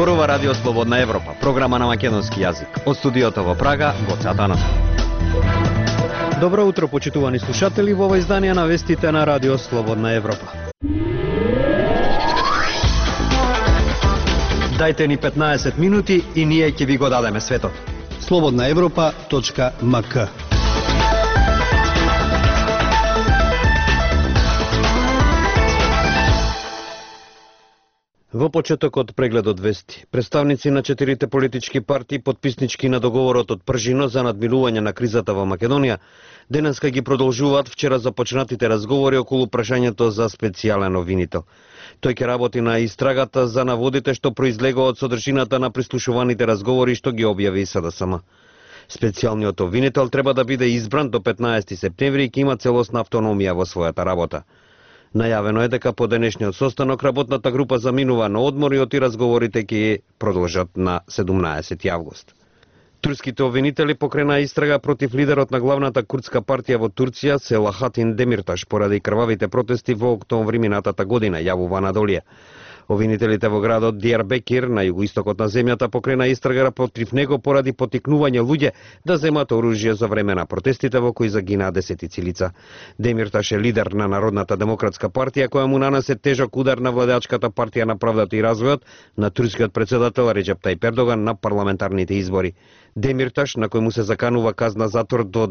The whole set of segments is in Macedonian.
зборува Радио Слободна Европа, програма на македонски јазик. Од студиото во Прага, Гоце Атанасов. Добро утро, почитувани слушатели, во ова издание на вестите на Радио Слободна Европа. Дајте ни 15 минути и ние ќе ви го дадеме светот. slobodnaevropa.mk. Во почетокот прегледот вести, представници на 4 политички партии подписнички на договорот од Пржино за надмирување на кризата во Македонија, денеска ги продолжуваат вчера започнатите разговори околу прашањето за специјален обвинител. Тој ќе работи на истрагата за наводите што произлегува од содржината на прислушуваните разговори што ги објави СДСМ. Специјалниот обвинител треба да биде избран до 15 септември и ќе има целосна автономија во својата работа. Најавено е дека по денешниот состанок работната група заминува на одмор и оти разговорите ќе продолжат на 17 август. Турските обвинители покрена истрага против лидерот на главната курдска партија во Турција Селахатин Демирташ поради крвавите протести во октомври минатата година, јавува Анадолија. Обвинителите во градот Дијарбекир на југоистокот на земјата покрена истрага против него поради поттикнување луѓе да земат оружје за време на протестите во кои загинаа десетици лица. Демирташ е лидер на Народната демократска партија која му нанесе тежок удар на владеачката партија на правдата и развојот на турскиот претседател Реджеп Тајип Ердоган на парламентарните избори. Демирташ, на кој му се заканува казна затвор до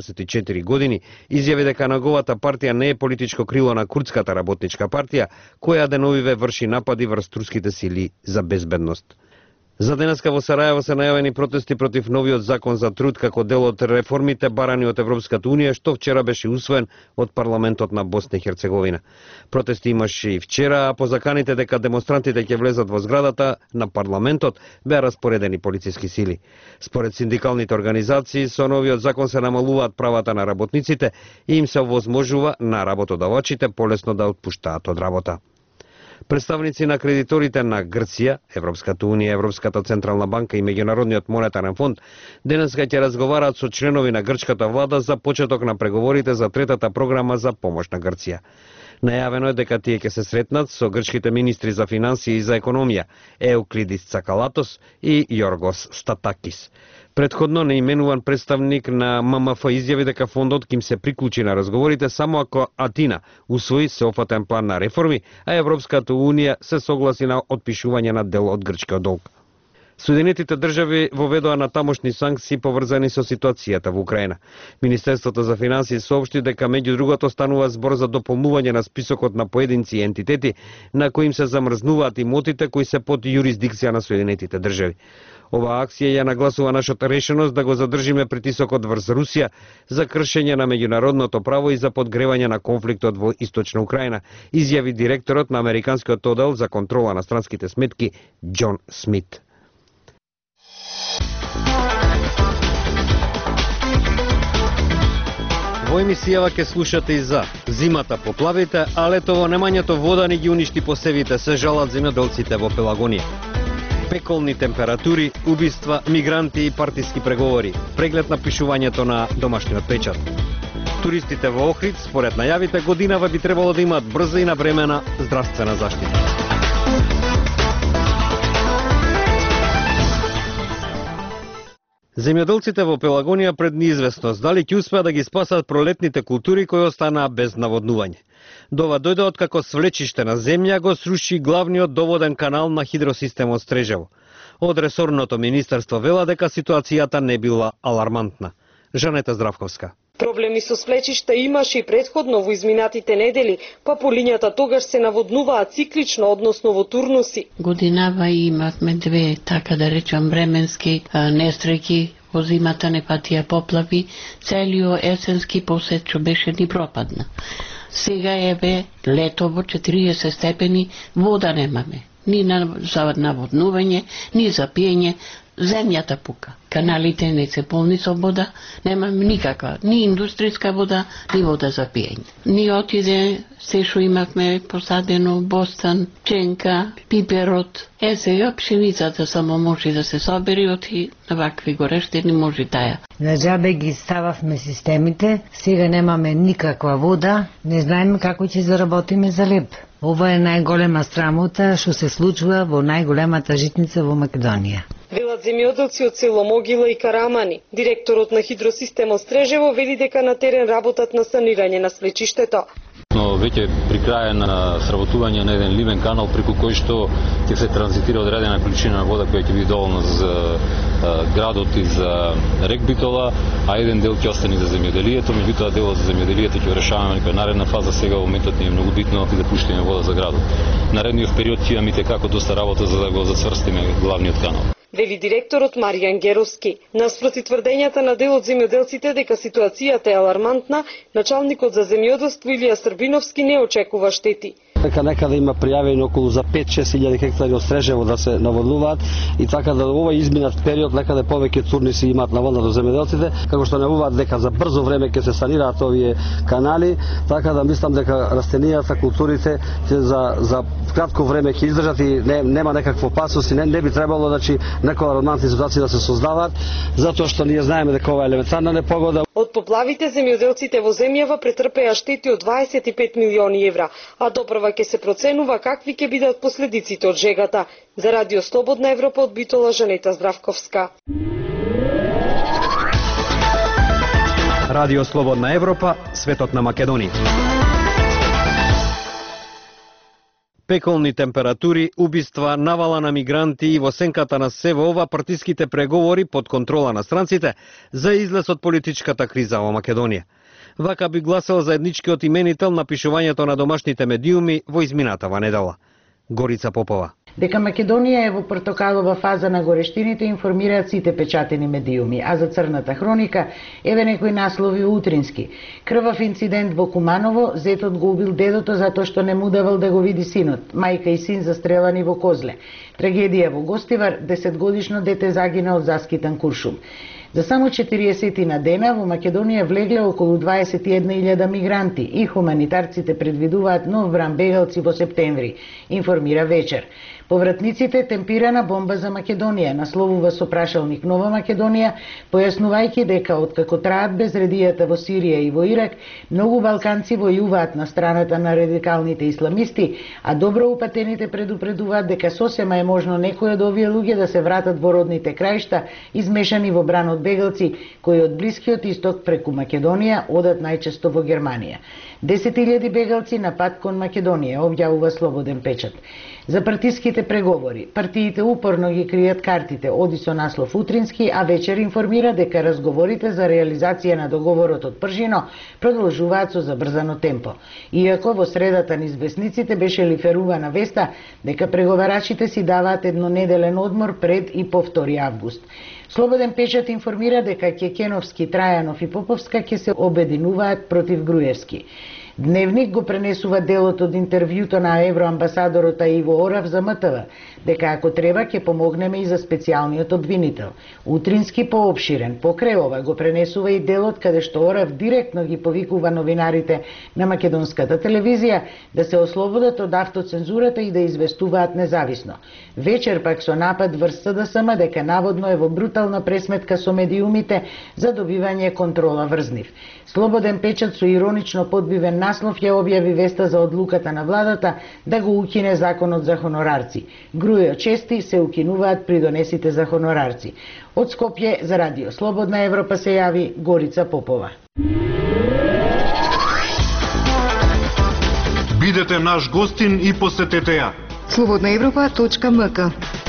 24 години, изјави дека неговата партија не е политичко крило на курдската работничка партија, која деновиве врши напади врз турските сили за безбедност. За денеска во Сарајево се најавени протести против новиот закон за труд како дел од реформите барани од Европската унија, што вчера беше усвоен од парламентот на Босна и Херцеговина. Протести имаше и вчера, а по заканите дека демонстрантите ќе влезат во зградата на парламентот, беа распоредени полициски сили. Според синдикалните организации, со новиот закон се намалуваат правата на работниците и им се овозможува на работодавачите полесно да отпуштаат од работа. Представници на кредиторите на Грција, Европската унија, Европската централна банка и Меѓународниот монетарен фонд денеска ќе разговараат со членови на грчката влада за почеток на преговорите за третата програма за помош на Грција. Најавено е дека тие ќе се сретнат со грчките министри за финансии и за економија Еуклидис Цакалатос и Јоргос Статакис. Предходно неименуван представник на ММФ изјави дека фондот ќе им се приклучи на разговорите само ако Атина усвои сеопфатен план на реформи, а Европската унија се согласи на отпишување на дел од грчкиот долг. Соединетите држави воведоа на тамошни санкции поврзани со ситуацијата во Украина. Министерството за финансии соопшти дека меѓу другото станува збор за дополнување на списокот на поединци и ентитети на кои им се замрзнуваат имотите кои се под јурисдикција на Соединетите држави. Оваа акција ја нагласува нашата решеност да го задржиме притисокот врз Русија за кршење на меѓународното право и за подгревање на конфликтот во Источна Украина, изјави директорот на Американскиот оддел за контрола на странските сметки Џон Смит. Во емисијава ќе слушате и за зимата поплавите, а летово немањето вода ни ги уништи посевите, се жалат земјоделците во Пелагонија. Пеколни температури, убиства, мигранти и партиски преговори. Преглед на пишувањето на домашниот печат. Туристите во Охрид, според најавите, годинава би требало да имаат брза и навремена здравствена заштита. Земјоделците во Пелагонија пред неизвестност дали ќе успеат да ги спасат пролетните култури кои останаа без наводнување. Дова дојде откако свлечиште на земја го сруши главниот доводен канал на хидросистемот Стрежево. Од ресорното министерство вела дека ситуацијата не била алармантна. Жанета Здравковска. Проблеми со свлечишта имаше и предходно во изминатите недели, па полињата тогаш се наводнуваат циклично, односно во турнуси. Годинава имавме две, така да речам, временски несреќи, во зимата не патија поплави, целиот есенски посет што беше ни пропадна. Сега еве летово 40 степени, вода немаме. Ни за наводнување, ни за пиење, земјата пука. Каналите не се полни со вода, немаме никаква, ни индустријска вода, ни вода за пиење. Ни отиде се што имавме посадено, бостан, пченка, пиперот. Сега пшеницата само може да се собери, оти на вакви горештини може таја. На џабе ги стававме системите, сега немаме никаква вода, не знаеме како ќе заработиме за леп. Ова е најголема срамота што се случува во најголемата житница во Македонија. Велат земјоделци од село Могила и Карамани. Директорот на хидросистемот Стрежево вели дека на терен работат на санирање на свлечиштето. Но веќе при крај на сработување на еден ливен канал преку кој што ќе се транзитира одредена количина на вода која ќе биде доволна за градот и за рек Битола, а еден дел ќе остане за земјоделието, меѓутоа делот за земјоделието ќе решаваме некоја наредна фаза. Сега во моментот не е многу битно да пуштиме вода за градот. Наредниот период ќе имаме како доста работа за да го зацврстиме главниот канал. Вели директорот Маријан Геровски. Наспроти тврдењата на дел од земјоделците дека ситуацијата е алармантна, началникот за земјоделство Илија Србиновски не очекува штети. Дека некаде има пријавени околу за 5-6 илјади хектари од Стрежево да се наводнуваат и така да овој изминат период некаде повеќе цурници имаат наводна до земјоделците, како што најавуваат дека за брзо време ќе се санираат овие канали, така да мислам дека растенијата, културите за кратко време ќе издржат и нема некаква опасност и не би требало некои алармантни ситуации да се создаваат, затоа што ние знаеме дека ова е елементарна непогода. Од поплавите земјоделците во земјава претрпеа штети од 25 милиони евра, а допрва ќе се проценува какви ќе бидат последиците од жегата. За Радио Слободна Европа од Битола, Жанета Здравковска. Радио Слободна Европа, светот на Македонија. Пеколни температури, убиства, навала на мигранти и во сенката на сево ова партиските преговори под контрола на странците за излез од политичката криза во Македонија. Вака би гласал заедничкиот именител на пишувањето на домашните медиуми во изминатава недела. Горица Попова. Дека Македонија е во портокалова фаза на горештините информираат сите печатени медиуми, а за црната хроника еве некои наслови утрински. Крвав инцидент во Куманово, зетот го убил дедото затоа што не му давал да го види синот, мајка и син застрелани во Козле. Трагедија во Гостивар, 10-годишно дете загина од заскитан куршум. За само 40 на дена во Македонија влегле околу 21.000 мигранти и хуманитарците предвидуваат нов бран бегалци во септември, информира Вечер. Повратниците темпирана бомба за Македонија, насловува со прашалник Нова Македонија, појаснувајќи дека откако траат безредијата во Сирија и во Ирак, многу балканци војуваат на страната на радикалните исламисти, а добро упатените предупредуваат дека сосема е можно некои од овие луѓе да се вратат во родните краишта, измешани во бранот бегалци, кои од Блискиот исток преку Македонија одат најчесто во Германија. 10.000 бегалци на пат кон Македонија, објавува Слободен печат. За партиските преговори, партиите упорно ги кријат картите, оди со наслов утрински, а Вечер информира дека разговорите за реализација на договорот од Пржино продолжуваат со забрзано темпо. Иако во средата низ весниците беше лиферувана веста дека преговарачите си даваат еднонеделен одмор пред и по 2 август. Слободен печат информира дека Кекеновски, Трајанов и Поповска ќе се обединуваат против Груевски. Дневник го пренесува делот од интервјуто на евроамбасадорот Иво Орав за МТВ, дека ако треба ќе помогнеме и за специјалниот обвинител. Утрински поопширен, покрај ова го пренесува и делот каде што Орав директно ги повикува новинарите на македонската телевизија да се ослободат од автоцензурата и да известуваат независно. Вечер пак со напад врз СДСМ дека наводно е во брутална пресметка со медиумите за добивање контрола врз нив. Слободен печат со иронично подбивен наслов ја објави веста за одлуката на владата да го укине законот за хонорарци. Грујо чести се укинуваат придонесите за хонорарци. Од Скопје за Радио Слободна Европа се јави Горица Попова. Бидете наш гостин и посетете ја. slobodnaevropa.mk.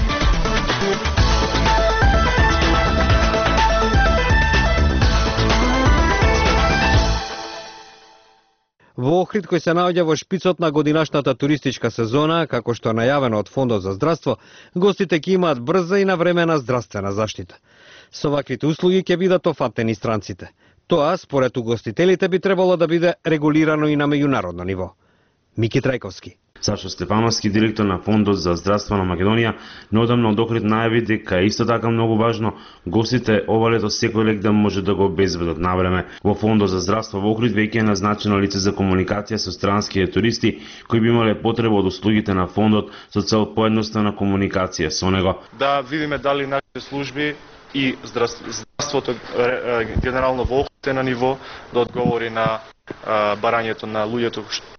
Во Охрид, кој се наоѓа во шпицот на годинашната туристичка сезона, како што е најавено од Фондот за здравство, гостите ќе имаат брза и навремена здравствена заштита. Со ваквите услуги ќе бидат офатени странците. Тоа, според угостителите, би требало да биде регулирано и на меѓународно ниво. Мики Трајковски. Сашо Стефановски, директор на Фондот за здравство на Македонија, неодамно од Охрид најави дека е исто така многу важно гостите ова лето секој лек да може да го обезбедат на време. Во Фондот за здравство во Охрид веќе е назначено лице за комуникација со странските туристи кои би имале потреба од услугите на фондот со цел поедноставна комуникација со него. Да видиме дали нашите служби и здравството генерално во Охрид е на ниво да одговори на барањето на луѓето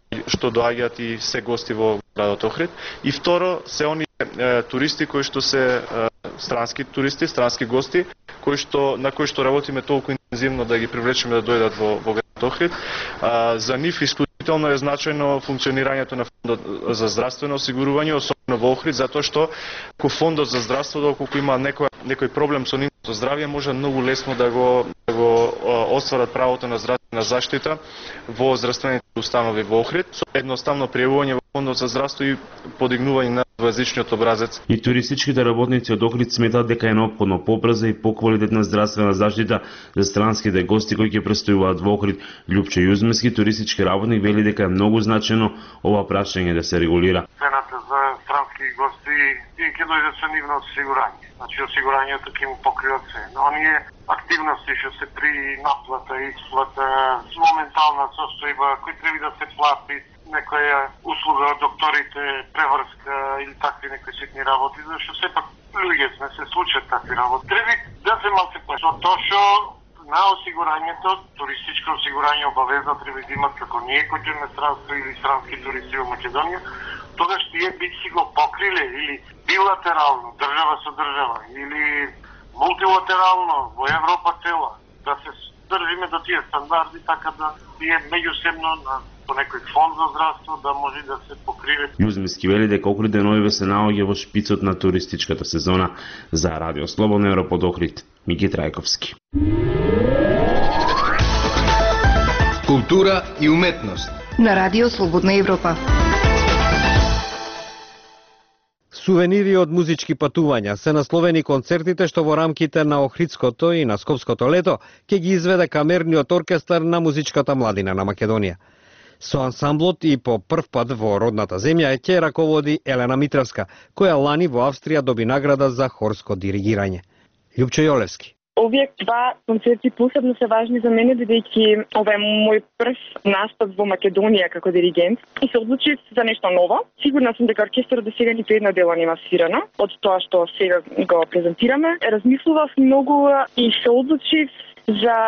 што доаѓаат и се гости во градот Охрид. И второ, се они туристи кои што се странски туристи, странски гости, на кои што работиме толку интензивно да ги привлечеме да дојдат во градот Охрид. За нив исклучително е значајно функционирањето на фондот за здравствено осигурување, особено во Охрид, затоа што ко фондот за здравство, доколку има некој проблем со нивното здравје, може многу лесно да го остварат правото на здравствена заштита во здравствените установи во Охрид, со едноставно пријавување во фондот за здравство и подигнување на двоезичниот образец. И туристичките работници од Охрид сметаат дека е неопходно побрза и поквалитетна здравствена заштита за странските гости кои ќе престојуваат во Охрид. Љупче Јузмески, туристички работник, вели дека е многу значено ова прашање да се регулира. Цената за странски гости и ќе дојде со нивно осигурање. Значи осигурањето ќе му покрива се. Но оние активности што се при наплата и исплата, моментална состојба кои треба да се плати, некоја услуга од докторите, преврска или такви некои ситни работи, зашто сепак луѓе сме, се случат такви работи. Треба да се малце плати. Тоа што на осигурањето, туристичко осигурање обавезно треба да имат како ние кои имаме странство или странски туристи во Македонија, тогаш тие би си го покриле или билатерално, држава со држава, или мултилатерално во Европа цела, да се држиме до тие стандарди, така да тие меѓусебно по некој фонд за здравство да може да се покриве. Јузмески вели дека Охрид деновиве се наоѓа во шпицот на туристичката сезона. За Радио Слободна Европа од Охрид, Мики Трајковски. Култура и уметност на Радио Слободна Европа. Сувенири од музички патувања се насловени концертите што во рамките на Охридското и на Скопското лето ќе ги изведе камерниот оркестар на музичката младина на Македонија. Со ансамблот и по прв пат во родната земја ќе раководи Елена Митравска, која лани во Австрија доби награда за хорско диригирање. Љупче Јолевски. Овие два концерти посебно се важни за мене, бидејќи ова е мој прв настап во Македонија како диригент и се одлучив за нешто ново. Сигурна сум дека оркестерот до сега ниту една дела нема свирано од тоа што сега го презентираме. Размислував многу и се одлучив за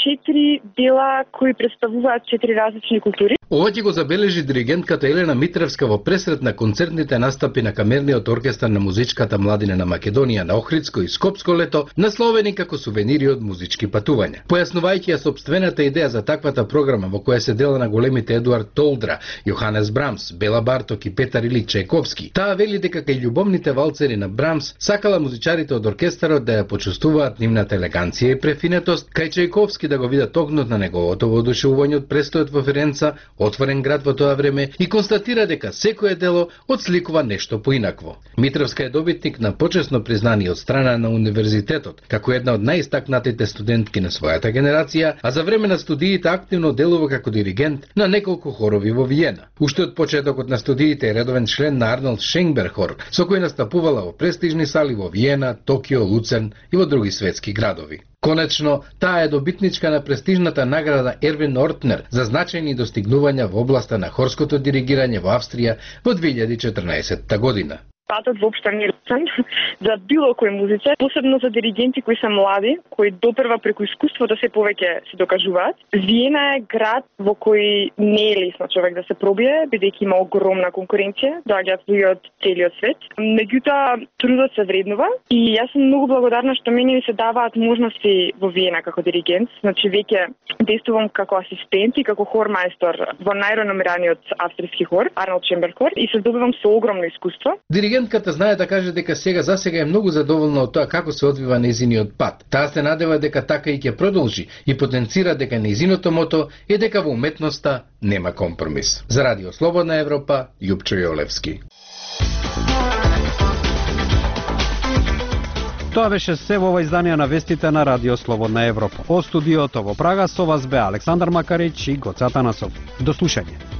4 дела кои представуваат 4 различни култури. Ова ќе го забележи диригентката Елена Митравска во пресрет на концертните настапи на камерниот оркестар на музичката младина на Македонија на Охридско и Скопско лето, насловени како сувенири од музички патувања. Појаснувајќи ја собствената идеја за таквата програма во која се дела на големите Едуард Толдра, Јоханес Брамс, Бела Барток и Петар Илич Чајковски, таа вели дека кај љубовните валцери на Брамс сакала музичарите од оркестарот да ја почувствуваат нивната елеганција и префинетост, кај Чајковски да го видат огнот на неговото воодушевување од престојот во Ференца, отворен град во тоа време, и констатира дека секое дело отсликува нешто поинакво. Митравска е добитник на почесно признание од страна на универзитетот, како една од најистакнатите студентки на својата генерација, а за време на студиите активно делува како диригент на неколку хорови во Виена. Уште од почетокот на студиите е редовен член на Арнолд Шенберг хор, со кој настапувала во престижни сали во Виена, Токио, Луцерн и во други светски градови. Конечно, таа е добитничка на престижната награда Ервин Ортнер за значајни достигнувања во областа на хорското диригирање во Австрија во 2014 година. Патот воопшто не е лесен за било кој музичар, посебно за диригенти кои се млади, кои допрва преку искуство да се повеќе се докажуваат. Виена е град во кој не е лесно човек да се пробие, бидејќи има огромна конкуренција, доаѓаат луѓе од целиот свет. Меѓутоа, трудот се вреднува и јас сум многу благодарна што мене ми се даваат можности во Виена како диригент. Значи веќе действувам како асистент и како хормајстор во најреномираниот австријски хор, Арнолд Шенберг хор, и се добивам со огромно искуство. Диригентката знае да каже дека засега е многу задоволна од тоа како се одвива нејзиниот пат. Таа се надева дека така и ќе продолжи и потенцира дека нејзиното мото е дека во уметноста нема компромис. За Радио Слободна Европа, Љупчо Јолевски. Тоа беше се во ова издание на вестите на Радио Слободна Европа. Од студиото во Прага со вас бе Александар Макарич и Гоце Атанасов. До слушање.